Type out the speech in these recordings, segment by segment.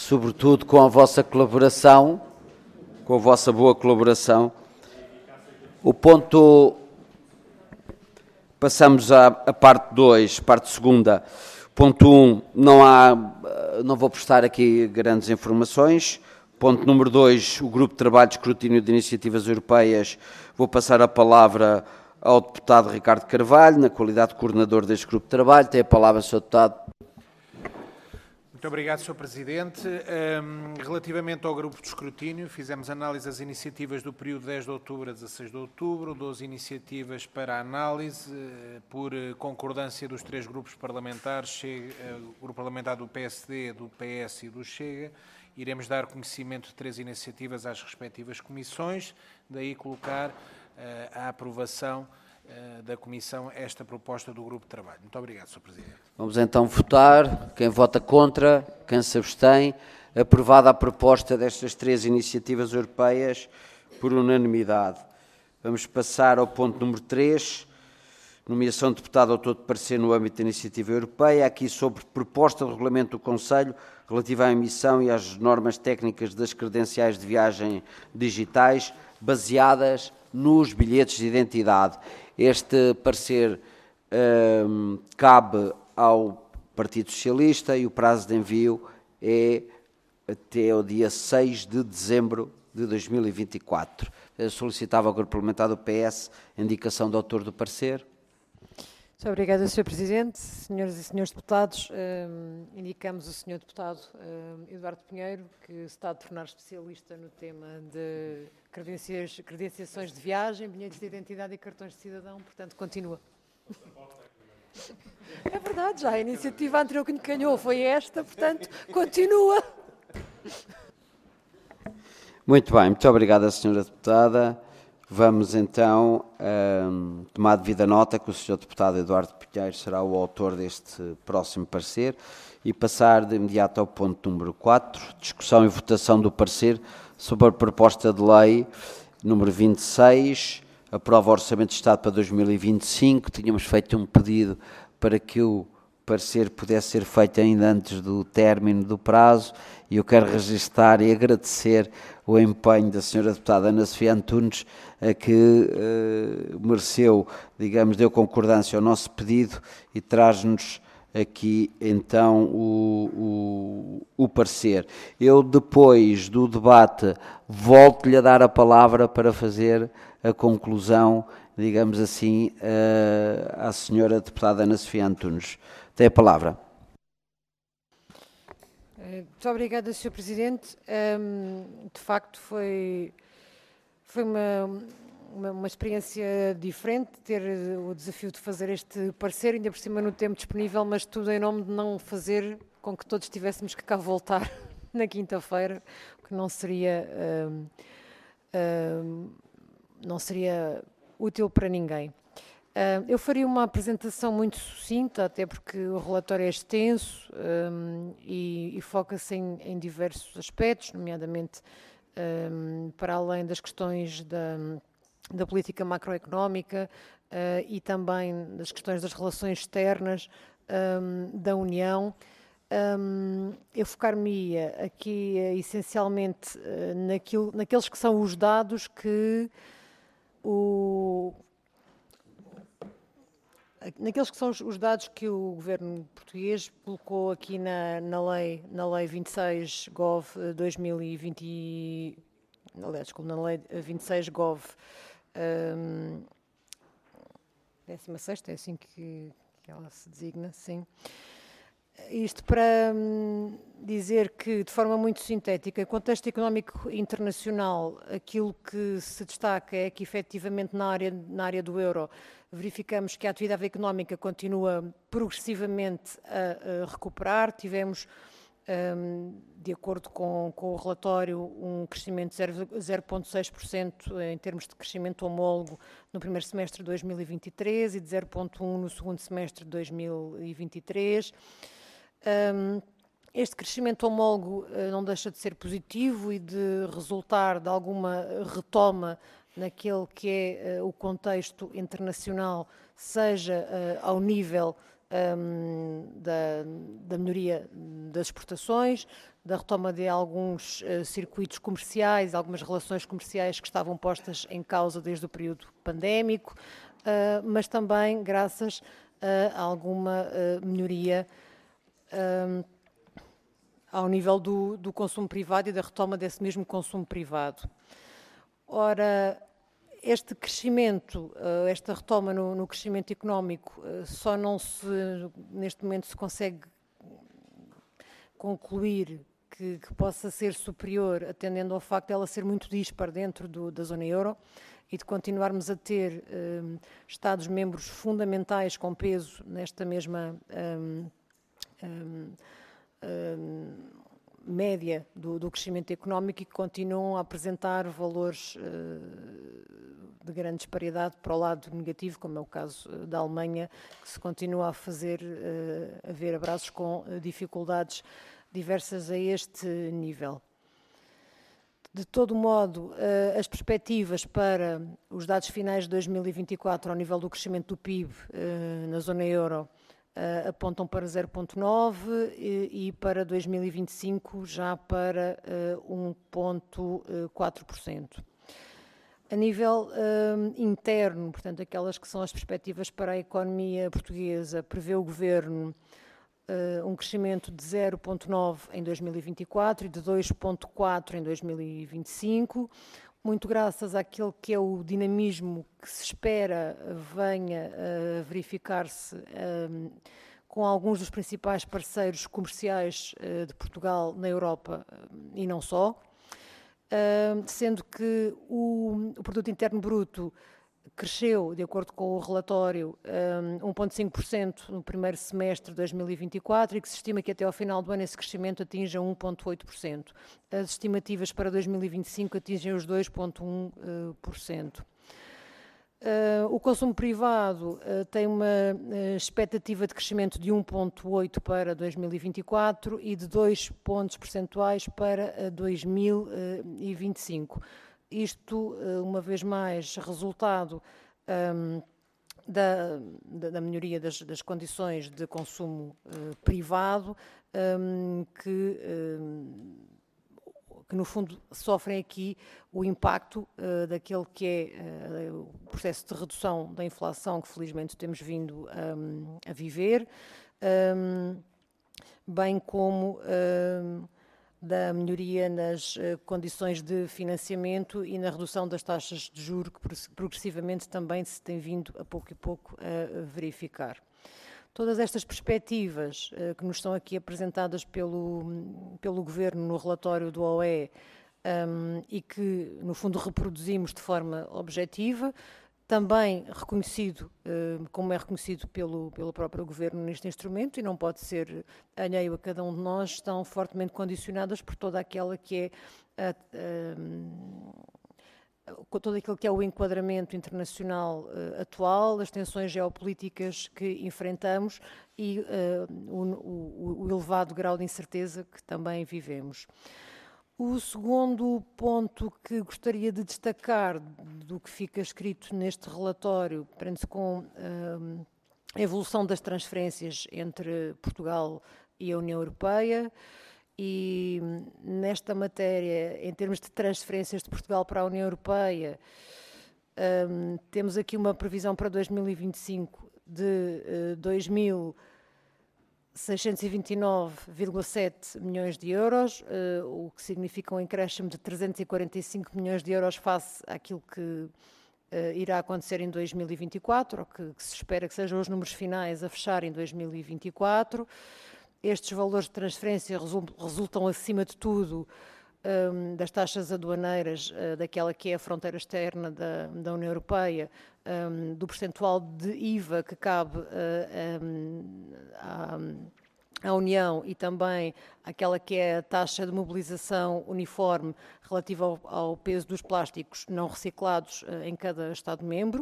sobretudo com a vossa colaboração, com a vossa boa colaboração. O ponto... Passamos à parte 2, parte segunda. Ponto 1, não vou prestar aqui grandes informações. Ponto número 2, o Grupo de Trabalho de Escrutínio de Iniciativas Europeias. Vou passar a palavra ao deputado Ricardo Carvalho, na qualidade de coordenador deste Grupo de Trabalho. Tem a palavra, Sr. Deputado. Muito obrigado, Sr. Presidente. Relativamente ao grupo de escrutínio, fizemos análise das iniciativas do período 10 de outubro a 16 de outubro, 12 iniciativas para análise, por concordância dos 3 grupos parlamentares, o grupo parlamentar do PSD, do PS e do Chega. Iremos dar conhecimento de 3 iniciativas às respectivas comissões, daí colocar a aprovação da Comissão esta proposta do Grupo de Trabalho. Muito obrigado, Sr. Presidente. Vamos então votar. Quem vota contra, quem se abstém. Aprovada a proposta destas 3 iniciativas europeias por unanimidade. Vamos passar ao ponto número 3. Nomeação de deputado autor de parecer no âmbito da iniciativa europeia. Aqui sobre proposta de regulamento do Conselho relativa à emissão e às normas técnicas das credenciais de viagem digitais baseadas nos bilhetes de identidade. Este parecer cabe ao Partido Socialista e o prazo de envio é até o dia 6 de dezembro de 2024. Solicitava ao Grupo Parlamentar do PS a indicação do autor do parecer. Muito obrigada, Sr. Presidente. Senhoras e senhores deputados, indicamos o Sr. Deputado Eduardo Pinheiro, que se está a tornar especialista no tema de credenciações de viagem, bilhetes de identidade e cartões de cidadão, portanto, continua. É verdade, já a iniciativa anterior que ganhou foi esta, portanto, continua. Muito bem, muito obrigada, Sra. Deputada. Vamos então tomar devida nota que o Sr. Deputado Eduardo Pinheiro será o autor deste próximo parecer e passar de imediato ao ponto número 4, discussão e votação do parecer sobre a proposta de lei número 26, aprova o Orçamento de Estado para 2025. Tínhamos feito um pedido para que o parecer pudesse ser feito ainda antes do término do prazo e eu quero registrar e agradecer o empenho da Sra. Deputada Ana Sofia Antunes, que mereceu, digamos, deu concordância ao nosso pedido e traz-nos aqui então o parecer. Eu depois do debate volto-lhe a dar a palavra para fazer a conclusão, digamos assim, à Sra. Deputada Ana Sofia Antunes. Tem a palavra. Muito obrigada, Sr. Presidente. De facto, foi uma experiência diferente ter o desafio de fazer este parecer, ainda por cima no tempo disponível, mas tudo em nome de não fazer com que todos tivéssemos que cá voltar na quinta-feira, o que não seria útil para ninguém. Eu faria uma apresentação muito sucinta, até porque o relatório é extenso e foca-se em diversos aspectos, nomeadamente para além das questões da política macroeconómica e também das questões das relações externas da União. Eu focar-me-ia aqui essencialmente naqueles que são os dados que o governo português colocou aqui na lei 26/Gov 2020, aliás, desculpe, na lei 26/Gov 16ª, é assim que ela se designa, sim. Isto para dizer que, de forma muito sintética, em contexto económico internacional, aquilo que se destaca é que, efetivamente, na área do euro, verificamos que a atividade económica continua progressivamente a recuperar. Tivemos, de acordo com o relatório, um crescimento de 0,6% em termos de crescimento homólogo no primeiro semestre de 2023 e de 0,1% no segundo semestre de 2023. Este crescimento homólogo não deixa de ser positivo e de resultar de alguma retoma naquele que é o contexto internacional, seja ao nível da melhoria das exportações, da retoma de alguns circuitos comerciais, algumas relações comerciais que estavam postas em causa desde o período pandémico, mas também graças a alguma melhoria ao nível do consumo privado e da retoma desse mesmo consumo privado. Ora, este crescimento, esta retoma no crescimento económico, só neste momento se consegue concluir que possa ser superior, atendendo ao facto de ela ser muito dispar dentro da zona euro e de continuarmos a ter Estados-membros fundamentais com peso nesta mesma média do crescimento económico e que continuam a apresentar valores de grande disparidade para o lado negativo, como é o caso da Alemanha, que se continua a ver abraços com dificuldades diversas a este nível. De todo modo, as perspectivas para os dados finais de 2024 ao nível do crescimento do PIB na zona euro apontam para 0,9 e para 2025 já para 1,4%. A nível interno, portanto, aquelas que são as perspectivas para a economia portuguesa, prevê o Governo um crescimento de 0,9 em 2024 e de 2,4 em 2025, muito graças àquele que é o dinamismo que se espera venha a verificar-se com alguns dos principais parceiros comerciais de Portugal na Europa e não só, sendo que o Produto Interno Bruto cresceu, de acordo com o relatório, 1,5% no primeiro semestre de 2024 e que se estima que até ao final do ano esse crescimento atinja 1,8%. As estimativas para 2025 atingem os 2,1%. O consumo privado tem uma expectativa de crescimento de 1,8% para 2024 e de 2 pontos percentuais para 2025. Isto, uma vez mais, resultado da melhoria das condições de consumo privado, que no fundo sofrem aqui o impacto daquele que é o processo de redução da inflação que felizmente temos vindo a viver, bem como da melhoria nas condições de financiamento e na redução das taxas de juros que progressivamente também se tem vindo a pouco e pouco a verificar. Todas estas perspectivas que nos são aqui apresentadas pelo Governo no relatório do OE e que, no fundo, reproduzimos de forma objetiva, também reconhecido, como é reconhecido pelo próprio Governo neste instrumento, e não pode ser alheio a cada um de nós, estão fortemente condicionadas por toda aquela que é todo aquilo que é o enquadramento internacional atual, as tensões geopolíticas que enfrentamos e o elevado grau de incerteza que também vivemos. O segundo ponto que gostaria de destacar do que fica escrito neste relatório prende-se com a evolução das transferências entre Portugal e a União Europeia e nesta matéria, em termos de transferências de Portugal para a União Europeia, temos aqui uma previsão para 2025 de 2.629,7 milhões de euros, o que significa um acréscimo de 345 milhões de euros face àquilo que irá acontecer em 2024, ou que se espera que sejam os números finais a fechar em 2024. Estes valores de transferência resultam, acima de tudo, das taxas aduaneiras daquela que é a fronteira externa da União Europeia, do percentual de IVA que cabe à União e também aquela que é a taxa de mobilização uniforme relativa ao peso dos plásticos não reciclados em cada Estado-membro.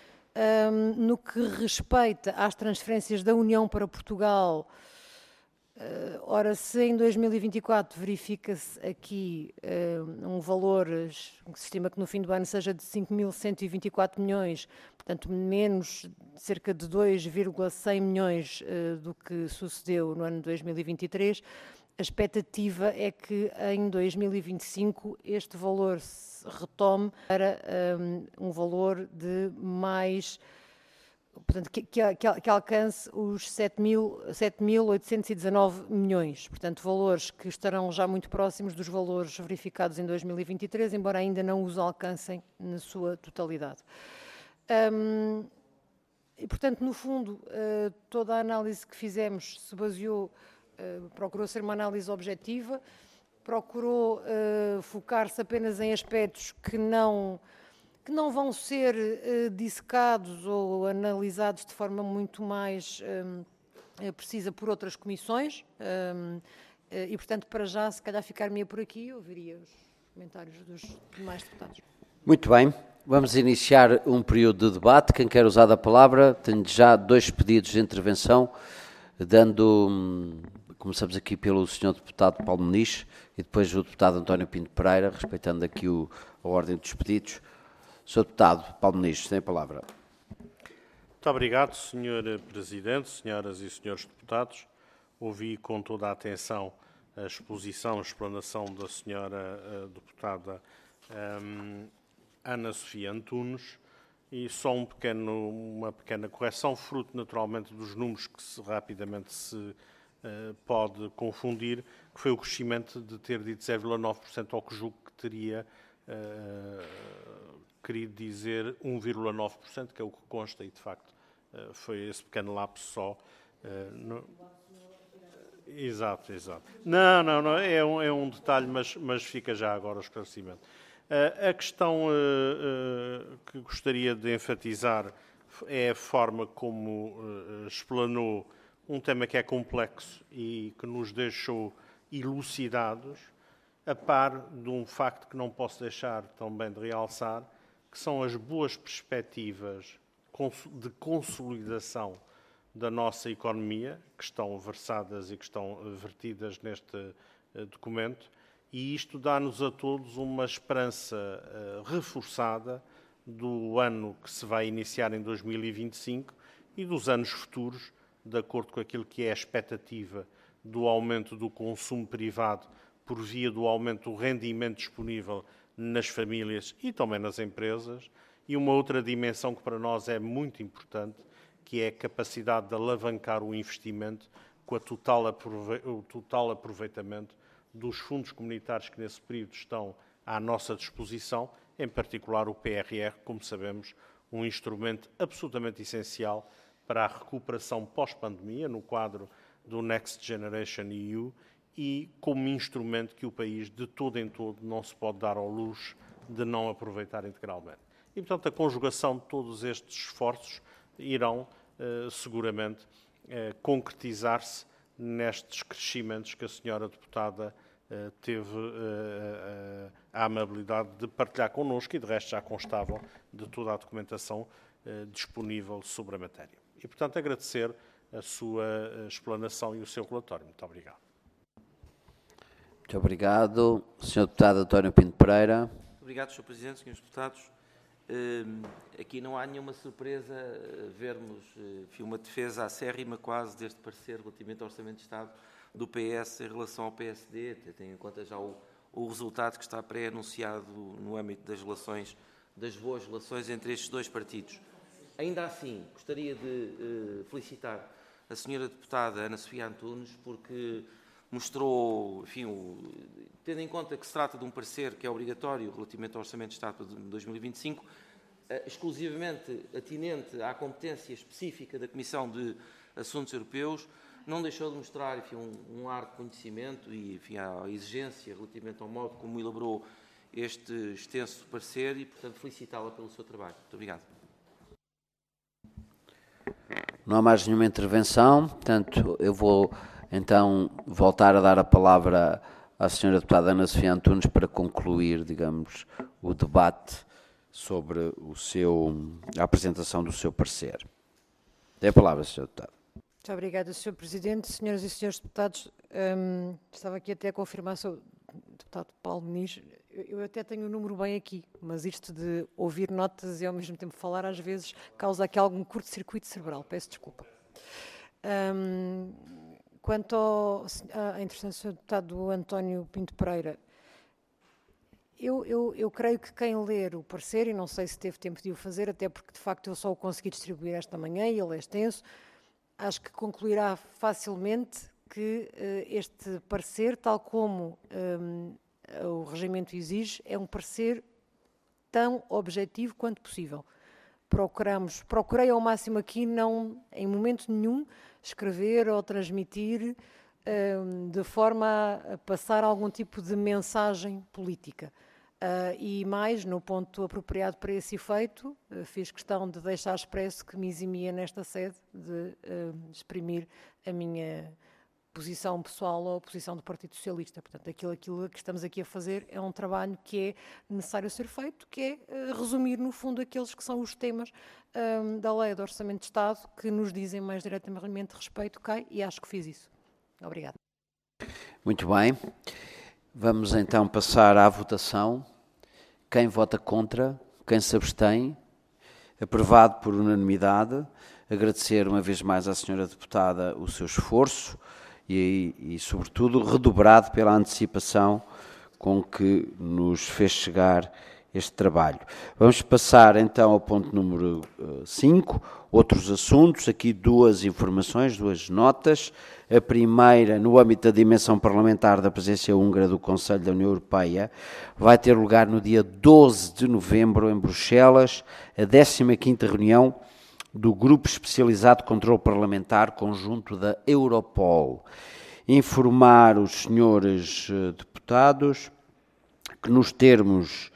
No que respeita às transferências da União para Portugal, Ora, se em 2024 verifica-se aqui um valor, que se estima que no fim do ano seja de 5.124 milhões, portanto menos cerca de 2,100 milhões do que sucedeu no ano 2023, a expectativa é que em 2025 este valor se retome para um valor de mais, portanto, que alcance os 7.819 milhões, portanto, valores que estarão já muito próximos dos valores verificados em 2023, embora ainda não os alcancem na sua totalidade. E, portanto, no fundo, toda a análise que fizemos se baseou, procurou ser uma análise objetiva, procurou focar-se apenas em aspectos que não vão ser dissecados ou analisados de forma muito mais precisa por outras comissões e, portanto, para já, se calhar ficar-me por aqui, ouviria os comentários dos demais deputados. Muito bem, vamos iniciar um período de debate. Quem quer usar a palavra, tenho já 2 pedidos de intervenção, começamos aqui pelo Sr. Deputado Paulo Muniz e depois o Deputado António Pinto Pereira, respeitando aqui a ordem dos pedidos. Sr. Deputado Paulo Muniz, tem a palavra. Muito obrigado, Sr. Presidente, senhoras e senhores deputados. Ouvi com toda a atenção a exposição, a explanação da Sra. Deputada Ana Sofia Antunes e só uma pequena correção, fruto naturalmente dos números que rapidamente se pode confundir, que foi o crescimento de ter dito 0,9%, ao que julgo que teria querido dizer 1,9%, que é o que consta e, de facto, foi esse pequeno lapso só. Exato. Não, é um detalhe, mas fica já agora o esclarecimento. A questão que gostaria de enfatizar é a forma como explanou um tema que é complexo e que nos deixou elucidados, a par de um facto que não posso deixar também de realçar, que são as boas perspectivas de consolidação da nossa economia, que estão versadas e que estão vertidas neste documento, e isto dá-nos a todos uma esperança reforçada do ano que se vai iniciar em 2025 e dos anos futuros, de acordo com aquilo que é a expectativa do aumento do consumo privado por via do aumento do rendimento disponível nas famílias e também nas empresas, e uma outra dimensão que para nós é muito importante, que é a capacidade de alavancar o investimento com o total aproveitamento dos fundos comunitários que nesse período estão à nossa disposição, em particular o PRR, como sabemos, um instrumento absolutamente essencial para a recuperação pós-pandemia, no quadro do Next Generation EU, e como instrumento que o país, de todo em todo, não se pode dar ao luxo de não aproveitar integralmente. E, portanto, a conjugação de todos estes esforços irão, seguramente, concretizar-se nestes crescimentos que a senhora deputada teve a amabilidade de partilhar connosco e, de resto, já constavam de toda a documentação disponível sobre a matéria. E, portanto, agradecer a sua explanação e o seu relatório. Muito obrigado. Muito obrigado. Sr. Deputado António Pinto Pereira. Obrigado, Sr. Presidente, Srs. Deputados. Aqui não há nenhuma surpresa vermos uma defesa acérrima quase deste parecer relativamente ao Orçamento de Estado do PS em relação ao PSD, tendo em conta já o resultado que está pré-anunciado no âmbito das boas relações entre estes dois partidos. Ainda assim, gostaria de felicitar a Sra. Deputada Ana Sofia Antunes, porque mostrou, tendo em conta que se trata de um parecer que é obrigatório relativamente ao Orçamento de Estado de 2025, exclusivamente atinente à competência específica da Comissão de Assuntos Europeus, não deixou de mostrar um ar de conhecimento e a exigência relativamente ao modo como elaborou este extenso parecer e, portanto, felicitá-la pelo seu trabalho. Muito obrigado. Não há mais nenhuma intervenção, portanto, eu vou então voltar a dar a palavra à Sra. Deputada Ana Sofia Antunes para concluir, digamos, o debate sobre a apresentação do seu parecer. Tem a palavra, Sr. Deputado. Muito obrigada, Sr. Presidente. Senhoras e senhores deputados, estava aqui até a confirmar sobre o deputado Paulo Muniz. Eu até tenho o número bem aqui, mas isto de ouvir notas e ao mesmo tempo falar às vezes causa aqui algum curto-circuito cerebral. Peço desculpa. Quanto à intervenção do deputado António Pinto Pereira, eu creio que quem ler o parecer, e não sei se teve tempo de o fazer, até porque de facto eu só o consegui distribuir esta manhã e ele é extenso, acho que concluirá facilmente que este parecer, tal como o regimento exige, é um parecer tão objetivo quanto possível. Procurei ao máximo aqui não, em momento nenhum, escrever ou transmitir de forma a passar algum tipo de mensagem política. E mais, no ponto apropriado para esse efeito, fiz questão de deixar expresso que me eximia nesta sede de exprimir a minha posição pessoal ou a posição do Partido Socialista. Portanto, aquilo que estamos aqui a fazer é um trabalho que é necessário ser feito, que é resumir, no fundo, aqueles que são os temas da Lei do Orçamento de Estado que nos dizem mais diretamente respeito, e acho que fiz isso. Obrigada. Muito bem. Vamos então passar à votação. Quem vota contra? Quem se abstém? Aprovado por unanimidade. Agradecer uma vez mais à senhora deputada o seu esforço e sobretudo, redobrado pela antecipação com que nos fez chegar este trabalho. Vamos passar então ao ponto número 5, outros assuntos. Aqui duas informações, duas notas. A primeira, no âmbito da dimensão parlamentar da presidência húngara do Conselho da União Europeia, vai ter lugar no dia 12 de novembro, em Bruxelas, a 15ª reunião do Grupo Especializado de Controlo Parlamentar Conjunto da Europol. Informar os senhores deputados que nos termos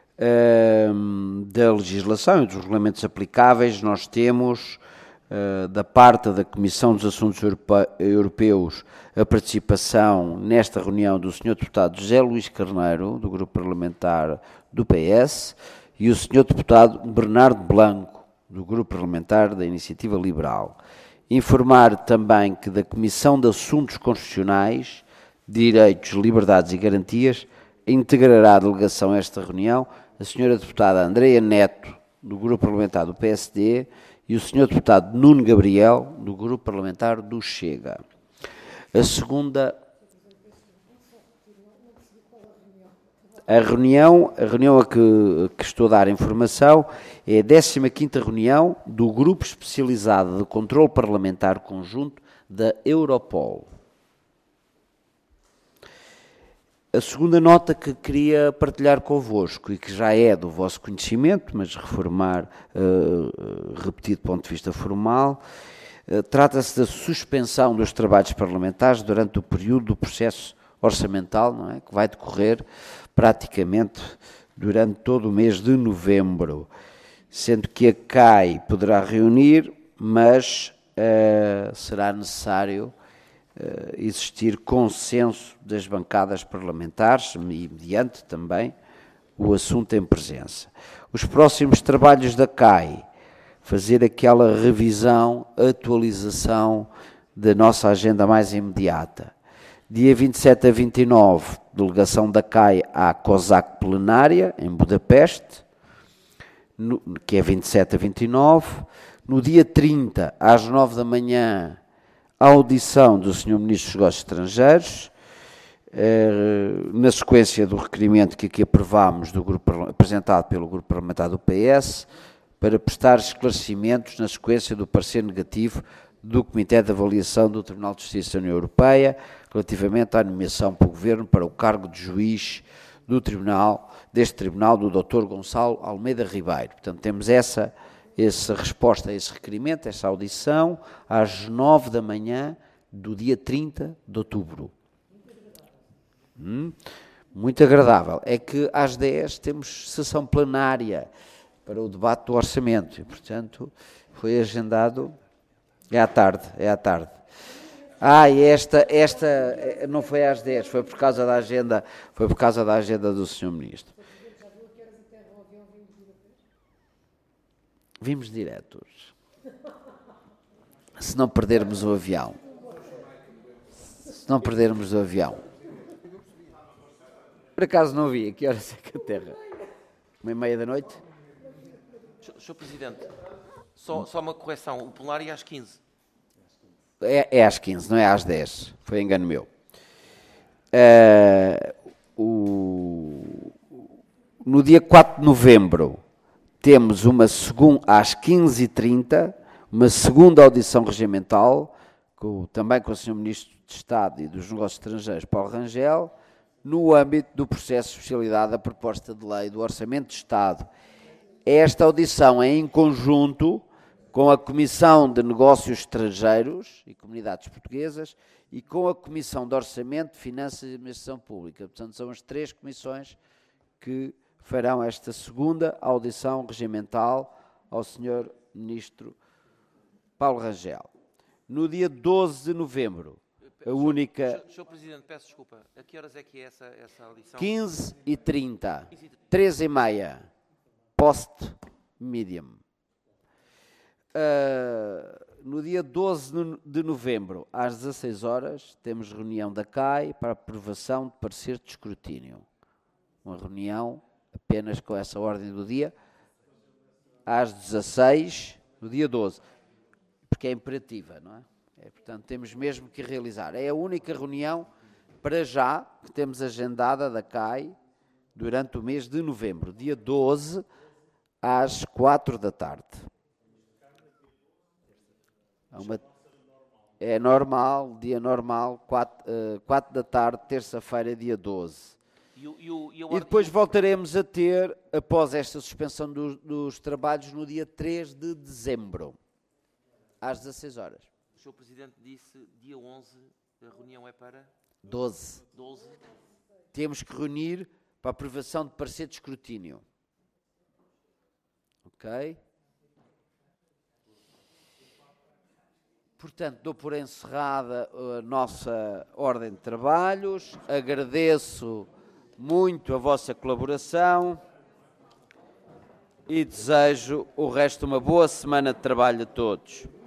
da legislação e dos regulamentos aplicáveis, nós temos, da parte da Comissão dos Assuntos Europeus, a participação nesta reunião do Sr. Deputado José Luís Carneiro, do Grupo Parlamentar do PS, e o Sr. Deputado Bernardo Blanco, do Grupo Parlamentar da Iniciativa Liberal. Informar também que da Comissão de Assuntos Constitucionais, Direitos, Liberdades e Garantias, integrará a delegação a esta reunião a senhora deputada Andreia Neto, do Grupo Parlamentar do PSD, e o senhor deputado Nuno Gabriel, do Grupo Parlamentar do Chega. A segunda... A reunião a que estou a dar informação é a 15ª reunião do Grupo Especializado de Controlo Parlamentar Conjunto da Europol. A segunda nota que queria partilhar convosco e que já é do vosso conhecimento, mas reformar, repetir do ponto de vista formal, trata-se da suspensão dos trabalhos parlamentares durante o período do processo orçamental, não é? Que vai decorrer praticamente durante todo o mês de novembro, sendo que a CAI poderá reunir, mas será necessário existir consenso das bancadas parlamentares e mediante também o assunto em presença. Os próximos trabalhos da CAI, fazer aquela revisão, atualização da nossa agenda mais imediata. Dia 27 a 29, delegação da CAI à COSAC plenária, em Budapeste, que é 27 a 29. No dia 30, às 9 da manhã, a audição do Sr. Ministro dos Negócios Estrangeiros, na sequência do requerimento que aqui aprovámos, apresentado pelo Grupo Parlamentar do PS, para prestar esclarecimentos na sequência do parecer negativo do Comitê de Avaliação do Tribunal de Justiça da União Europeia, relativamente à nomeação pelo Governo para o cargo de juiz deste Tribunal, do Dr. Gonçalo Almeida Ribeiro. Portanto, temos essa resposta a esse requerimento, essa audição, às 9 da manhã do dia 30 de outubro. Muito agradável. É que às 10 temos sessão plenária para o debate do orçamento e, portanto, foi agendado... É à tarde. E esta não foi às 10, foi por causa da agenda do Sr. Ministro. Vimos diretos. se não perdermos o avião. Se não perdermos o avião. Por acaso não vi, a que horas é que aterra? 1h30 da? Sr. Presidente, só uma correção, o plenário é às 15. É às 15, não é às 10. Foi engano meu. No dia 4 de novembro temos às 15h30 uma segunda audição regimental, também com o Sr. Ministro de Estado e dos Negócios Estrangeiros, Paulo Rangel, no âmbito do processo de especialidade da proposta de lei do Orçamento de Estado. Esta audição é em conjunto com a Comissão de Negócios Estrangeiros e Comunidades Portuguesas e com a Comissão de Orçamento, Finanças e Administração Pública. Portanto, são as 3 comissões que farão esta segunda audição regimental ao Sr. Ministro Paulo Rangel. No dia 12 de novembro, a única... Sr. Presidente, peço desculpa, a que horas é que é essa audição? 15h30, 13h30, post-medium. No dia 12 de novembro, às 16 horas, temos reunião da CAI para aprovação de parecer de escrutínio. Uma reunião apenas com essa ordem do dia, às 16, no dia 12, porque é imperativa, não é? Portanto, temos mesmo que realizar. É a única reunião, para já, que temos agendada da CAI durante o mês de novembro, dia 12, às 4 da tarde. É normal, dia normal, 4 da tarde, terça-feira, dia 12. E depois voltaremos a ter, após esta suspensão dos trabalhos, no dia 3 de dezembro, às 16 horas. O Sr. Presidente disse dia 11, a reunião é para? 12. Temos que reunir para a aprovação de parecer de escrutínio. Ok? Portanto, dou por encerrada a nossa ordem de trabalhos. Agradeço muito a vossa colaboração e desejo o resto de uma boa semana de trabalho a todos.